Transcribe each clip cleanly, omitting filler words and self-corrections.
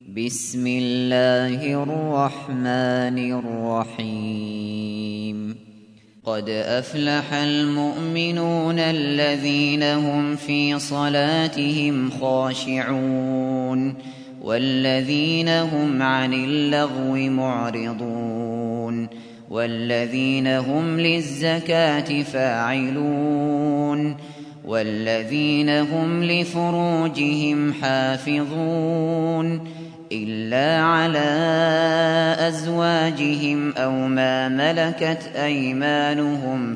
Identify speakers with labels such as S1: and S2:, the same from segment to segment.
S1: بسم الله الرحمن الرحيم قد أفلح المؤمنون الذين هم في صلاتهم خاشعون والذين هم عن اللغو معرضون والذين هم للزكاة فاعلون والذين هم لفروجهم حافظون إلا على أزواجهم أو ما ملكت أيمانهم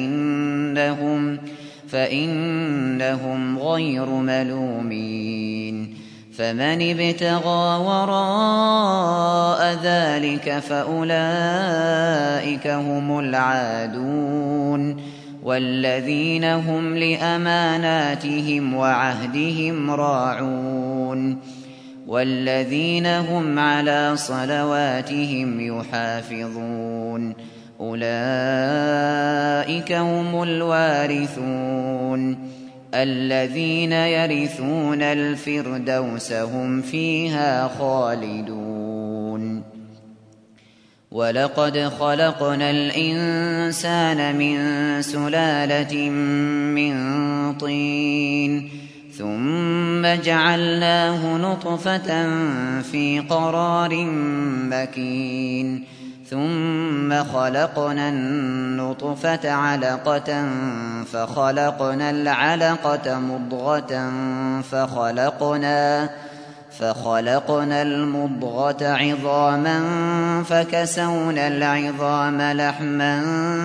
S1: فإنهم غير ملومين فمن ابتغى وراء ذلك فأولئك هم العادون والذين هم لأماناتهم وعهدهم راعون والذين هم على صلواتهم يحافظون أولئك هم الوارثون الذين يرثون الفردوس هم فيها خالدون ولقد خلقنا الإنسان من سلالة من طين ثم جعلناه نطفة في قرار مكين ثم خلقنا النطفة علقة فخلقنا العلقة مضغة فخلقنا المضغة عظاما فكسونا العظام لحما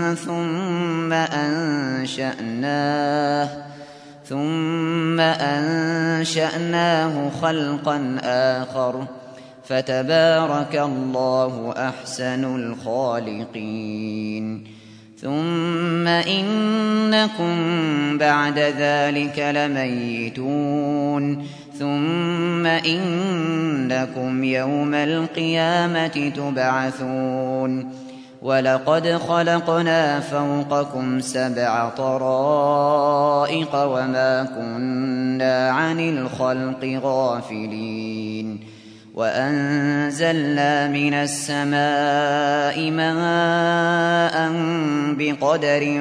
S1: ثم أنشأناه خلقا آخر فتبارك الله أحسن الخالقين ثم إنكم بعد ذلك لميتون ثم إنكم يوم القيامة تبعثون ولقد خلقنا فوقكم 7 طرائق وما كنا عن الخلق غافلين وأنزلنا من السماء ماء بقدر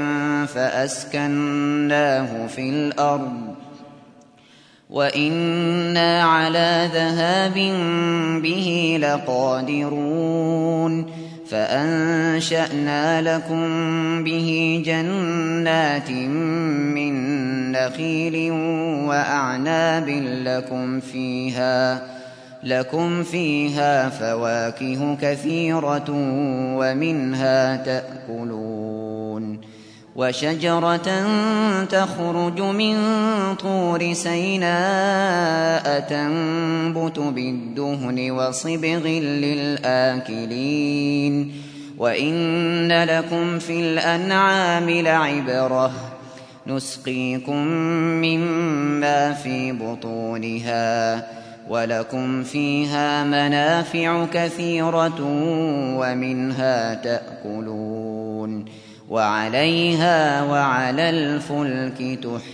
S1: فأسكناه في الأرض وإنا على ذهاب به لقادرون فأنشأنا لكم به جنات من نخيل وأعناب لكم فيها فواكه كثيرة ومنها تأكلون وشجرة تخرج من طور سيناء تنبت بالدهن وصبغ للآكلين وإن لكم في الأنعام لعبرة نسقيكم مما في بطونها ولكم فيها منافع كثيرة ومنها تأكلون وعليها وعلى الفلك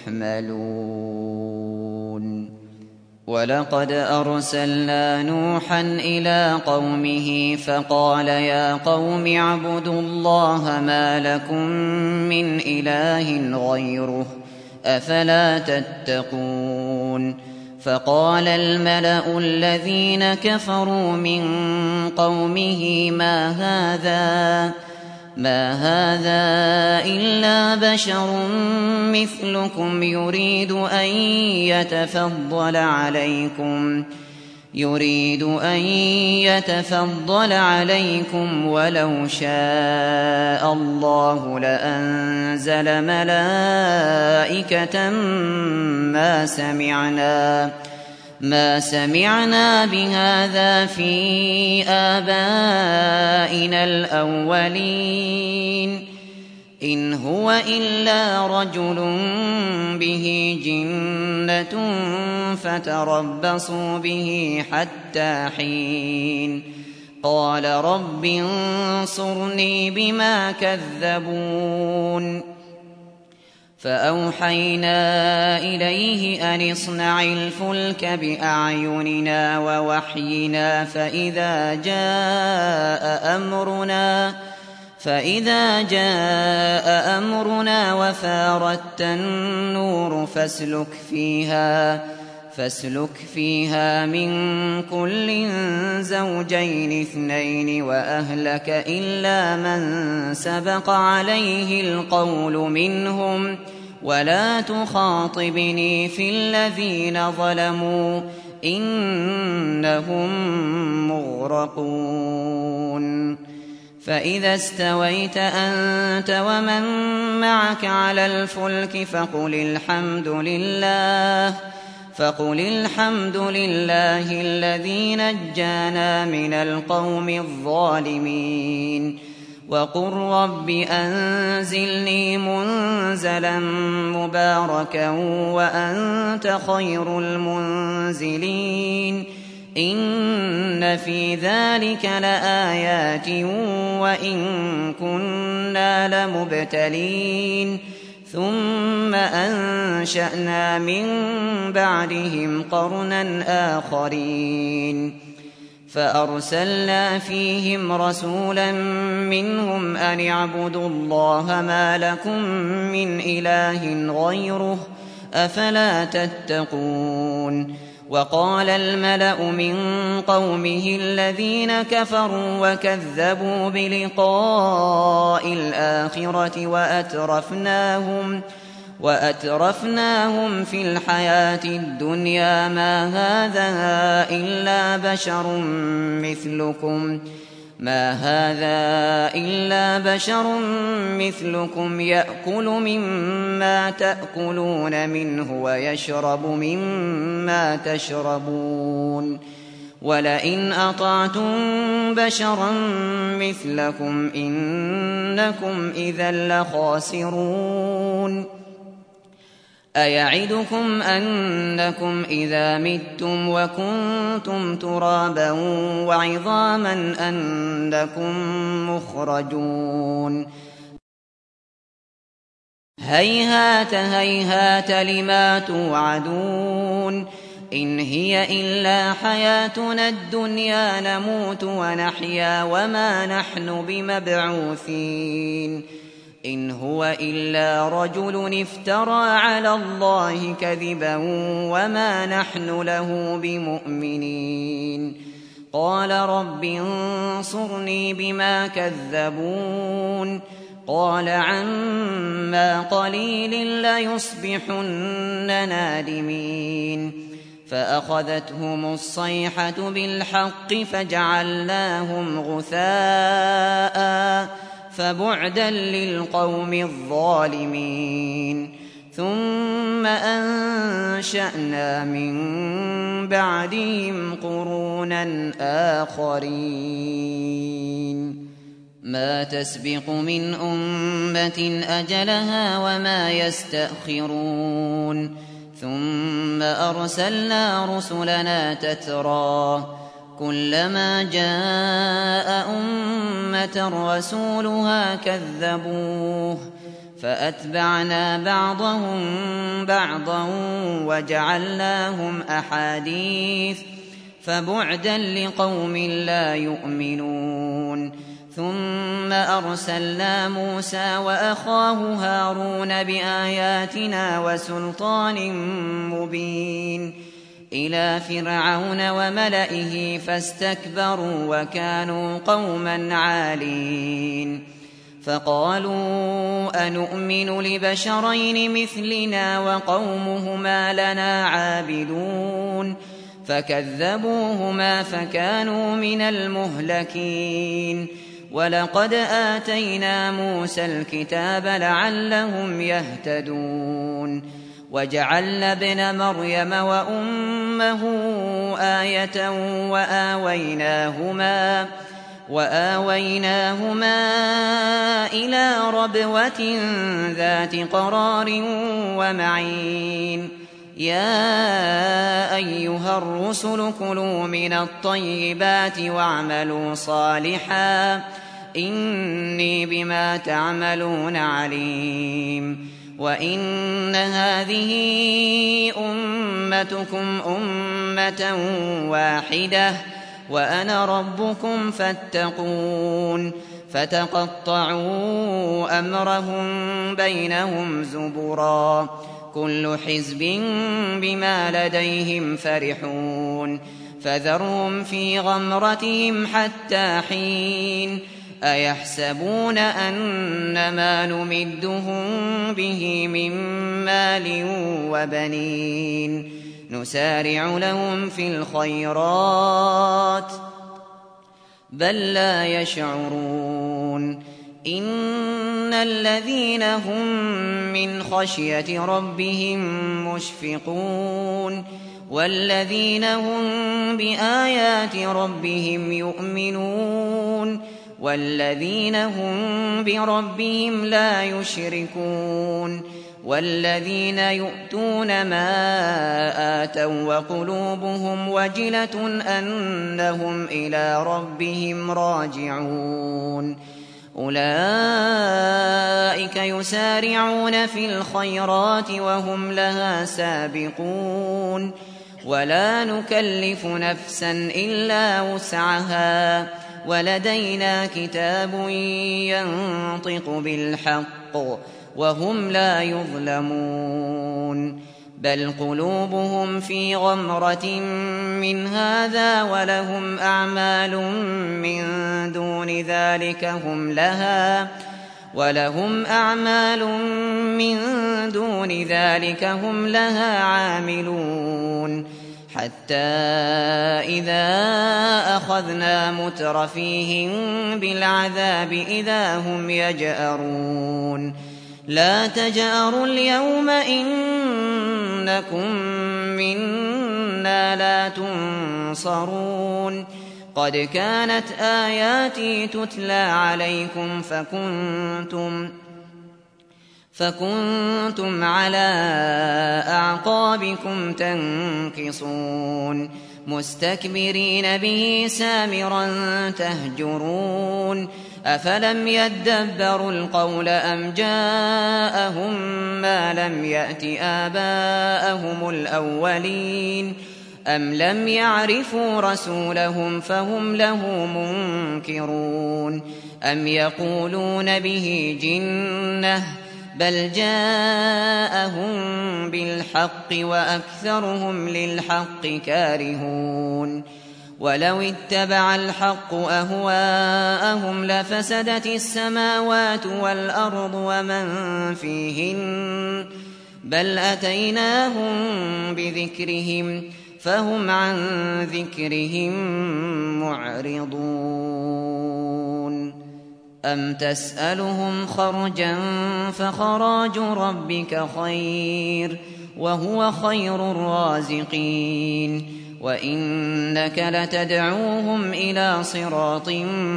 S1: تحملون ولقد أرسلنا نوحا إلى قومه فقال يا قوم اعبدوا الله ما لكم من إله غيره أفلا تتقون فقال الملأ الذين كفروا من قومه ما هذا إلا بشر مثلكم يريد أن يتفضل عليكم ولو شاء الله لأنزل ملائكة ما سمعنا بهذا في آبائنا الأولين إن هو إلا رجل به جنة فتربصوا به حتى حين قال رب انصرني بما كذبون فأوحينا إليه أن اصنع الفلك بأعيننا ووحينا فإذا جاء أمرنا وفارت النور فاسلك فيها من كل زوجين اثنين وأهلك إلا من سبق عليه القول منهم ولا تخاطبني في الذين ظلموا إنهم مغرقون فإذا استويت أنت ومن معك على الفلك فقل الحمد لله الذي نجانا من القوم الظالمين وقل رب أنزلني منزلا مباركا وأنت خير المنزلين إن في ذلك لآيات وإن كنا لمبتلين ثم أنشأنا من بعدهم قرنا آخرين فأرسلنا فيهم رسولا منهم أن اعبدوا الله ما لكم من إله غيره أفلا تتقون وقال الملأ من قومه الذين كفروا وكذبوا بلقاء الآخرة وأترفناهم في الحياة الدنيا ما هذا إلا بشر مثلكم يأكل مما تأكلون منه ويشرب مما تشربون ولئن أطعتم بشرا مثلكم إنكم إذا لخاسرون أيعدكم أنكم إذا متم وكنتم ترابا وعظاما أنكم مخرجون هيهات هيهات لما توعدون إن هي إلا حياتنا الدنيا نموت ونحيا وما نحن بمبعوثين إن هو إلا رجل افترى على الله كذبا وما نحن له بمؤمنين قال رب انصرني بما كذبون قال عما قليل ليصبحن نادمين فأخذتهم الصيحة بالحق فجعلناهم غثاء فبعدا للقوم الظالمين ثم أنشأنا من بعدهم قرونا آخرين ما تسبق من أمة أجلها وما يستأخرون ثم أرسلنا رسلنا تترى كلما جاء أمة رسولها كذبوه فأتبعنا بعضهم بعضا وجعلناهم أحاديث فبعدا لقوم لا يؤمنون ثم أرسلنا موسى وأخاه هارون بآياتنا وسلطان مبين إلى فرعون وملئه فاستكبروا وكانوا قوما عالين فقالوا أنؤمن لبشرين مثلنا وقومهما لنا عابدون فكذبوهما فكانوا من المهلكين ولقد آتينا موسى الكتاب لعلهم يهتدون وجعلنا ابن مريم وأمه آية وآويناهما إلى ربوة ذات قرار ومعين يا أيها الرسل كلوا من الطيبات واعملوا صالحا إني بما تعملون عليم وإن هذه أمتكم أمة واحدة وأنا ربكم فاتقون فتقطعوا أمرهم بينهم زبرا كل حزب بما لديهم فرحون فذرهم في غمرتهم حتى حين أيحسبون أنما نمدهم به من مال وبنين نسارع لهم في الخيرات بل لا يشعرون إن الذين هم من خشية ربهم مشفقون والذين هم بآيات ربهم يؤمنون والذين هم بربهم لا يشركون والذين يؤتون ما آتوا وقلوبهم وجلة أنهم إلى ربهم راجعون أولئك يسارعون في الخيرات وهم لها سابقون ولا نكلف نفسا إلا وسعها ولدينا كتاب ينطق بالحق وهم لا يظلمون بل قلوبهم في غمرة من هذا ولهم أعمال من دون ذلك هم لها عاملون حتى إذا أخذنا مترفيهم بالعذاب إذا هم يجأرون لا تجأروا اليوم إنكم منا لا تنصرون قد كانت آياتي تتلى عليكم فكنتم على أعقابكم تنكصون مستكبرين به سامرا تهجرون أفلم يدبروا القول أم جاءهم ما لم يأت آباءهم الأولين أم لم يعرفوا رسولهم فهم له منكرون أم يقولون به جنة بل جاءهم بالحق وأكثرهم للحق كارهون ولو اتبع الحق أهواءهم لفسدت السماوات والأرض ومن فيهن بل أتيناهم بذكرهم فهم عن ذكرهم معرضون أم تسألهم خرجا فخراج ربك خير وهو خير الرازقين وإنك لتدعوهم إلى صراط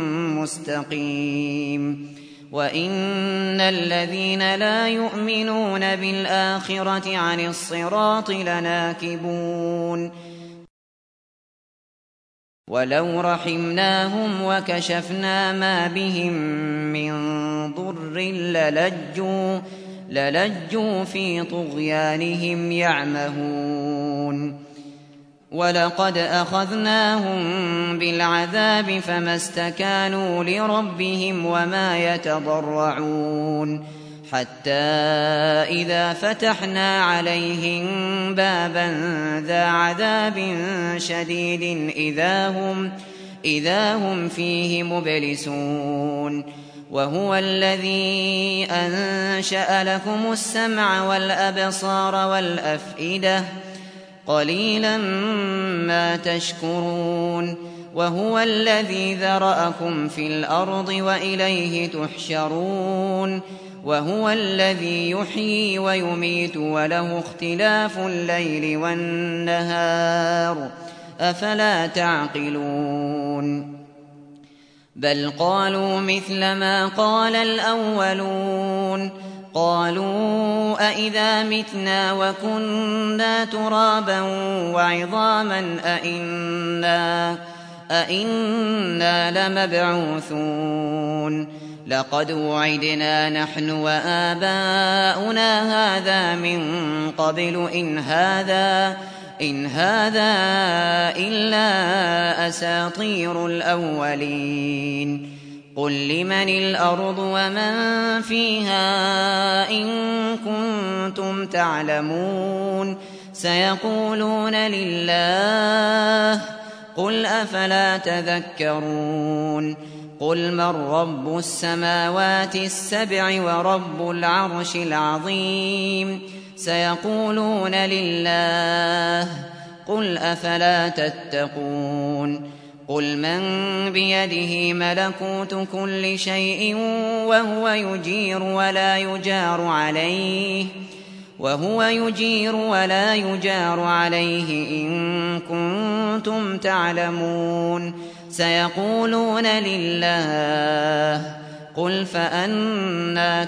S1: مستقيم وإن الذين لا يؤمنون بالآخرة عن الصراط لناكبون ولو رحمناهم وكشفنا ما بهم من ضر للجوا في طغيانهم يعمهون ولقد أخذناهم بالعذاب فما استكانوا لربهم وما يتضرعون حتى إذا فتحنا عليهم بابا ذا عذاب شديد إذا هم فيه مبلسون وهو الذي أنشأ لكم السمع والأبصار والأفئدة قليلا ما تشكرون وهو الذي ذرأكم في الأرض وإليه تحشرون وهو الذي يحيي ويميت وله اختلاف الليل والنهار أفلا تعقلون بل قالوا مثل ما قال الأولون قالوا أإذا متنا وكنا ترابا وعظاما أئنا لمبعوثون لقد وعدنا نحن وآباؤنا هذا من قبل إن هذا إلا أساطير الأولين قل لمن الأرض ومن فيها إن كنتم تعلمون سيقولون لله قل أفلا تذكرون قل من رب السماوات السبع ورب العرش العظيم سيقولون لله قل أفلا تتقون قل من بيده ملكوت كل شيء وهو يجير ولا يجار عليه إن كنتم تعلمون سيقولون لله قل فأنى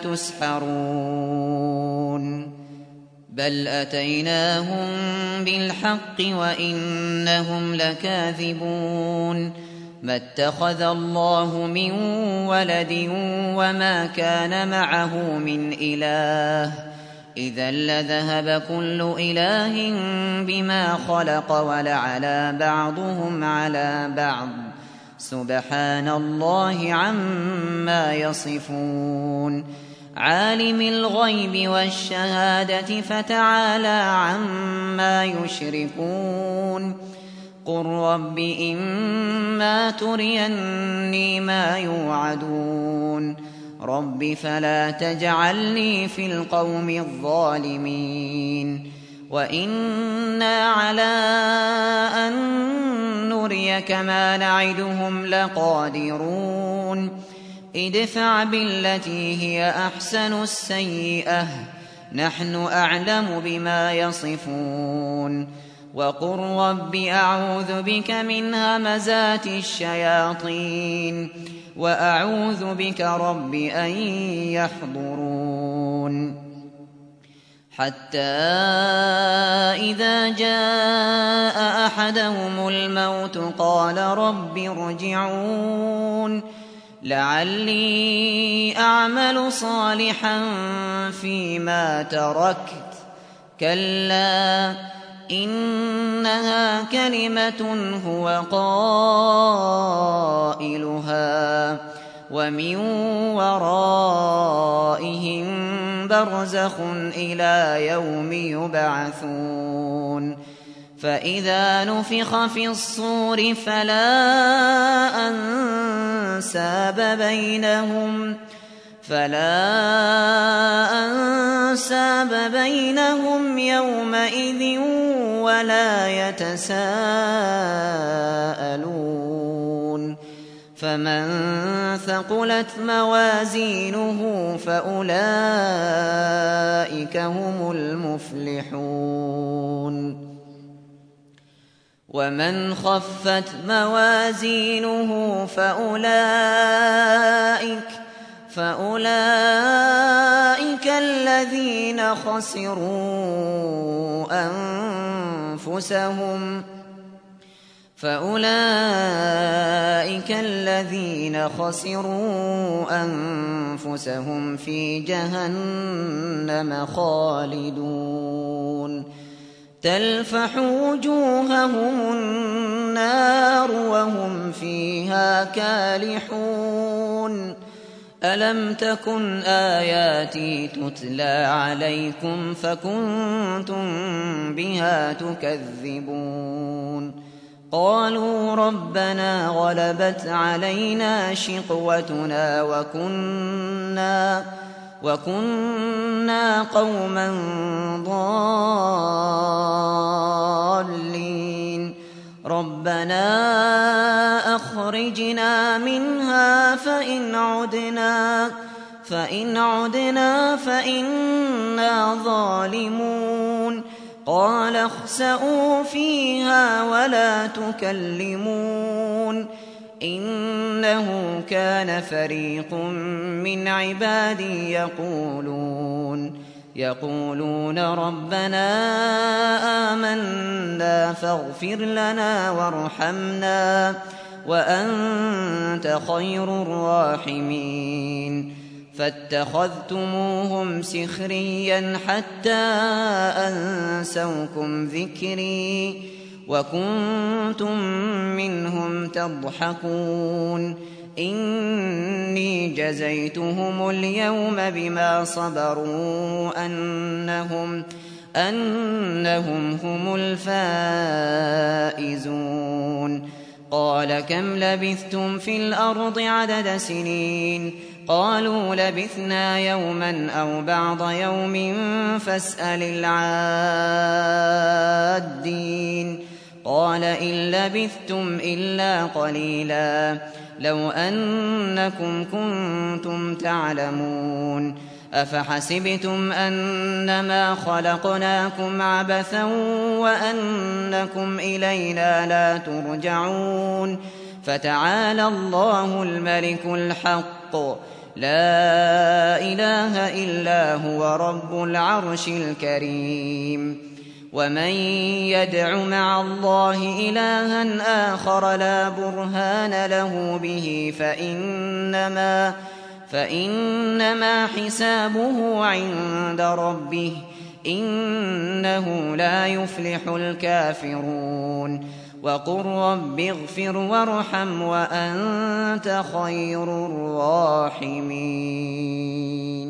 S1: تسحرون بل أتيناهم بالحق وإنهم لكاذبون ما اتخذ الله من ولد وما كان معه من إله إذا لذهب كل إله بما خلق ولعلى بعضهم على بعض سبحان الله عما يصفون عالم الغيب والشهادة فتعالى عما يشركون قل رب إما تريني ما يوعدون رب فلا تجعلني في القوم الظالمين وإنا على أن نريك ما نعدهم لقادرون ادفع بالتي هي أحسن السيئة نحن أعلم بما يصفون وقل رب أعوذ بك من همزات الشياطين وأعوذ بك رب أن يحضرون حتى إذا جاء أحدهم الموت قال رب ارجعون لعلي أعمل صالحا فيما تركت كلا إنها كلمة هو قائلها ومن ورائهم برزخ إلى يوم يبعثون فإذا نفخ في الصور فلا أنساب بينهم يومئذ ولا يتساءلون فمن ثقلت موازينه فأولئك هم المفلحون ومن خفت موازينه فأولئك الذين خسروا أنفسهم في جهنم خالدون تلفح وجوههم النار وهم فيها كالحون ألم تكن آياتي تتلى عليكم فكنتم بها تكذبون قالوا ربنا غلبت علينا شقوتنا وكنا قوما ضالين ربنا أخرجنا منها فإن عدنا فإنا ظالمون قال اخسئوا فيها ولا تكلمون إنه كان فريق من عبادي يقولون يقولون ربنا آمنا فاغفر لنا وارحمنا وأنت خير الراحمين فاتخذتموهم سخريا حتى أنسوكم ذكري وكنتم منهم تضحكون إني جزيتهم اليوم بما صبروا أنهم هم الفائزون قال كم لبثتم في الأرض عدد سنين قالوا لبثنا يوما أو بعض يوم فاسأل العادين قال إن لبثتم إلا قليلا لو أنكم كنتم تعلمون أفحسبتم أنما خلقناكم عبثا وأنكم إلينا لا ترجعون فتعالى الله الملك الحق لا إله إلا هو رب العرش الكريم ومن يدع مع الله إلها آخر لا برهان له به فإنما حسابه عند ربه إنه لا يفلح الكافرون وقل رب اغفر وارحم وأنت خير الراحمين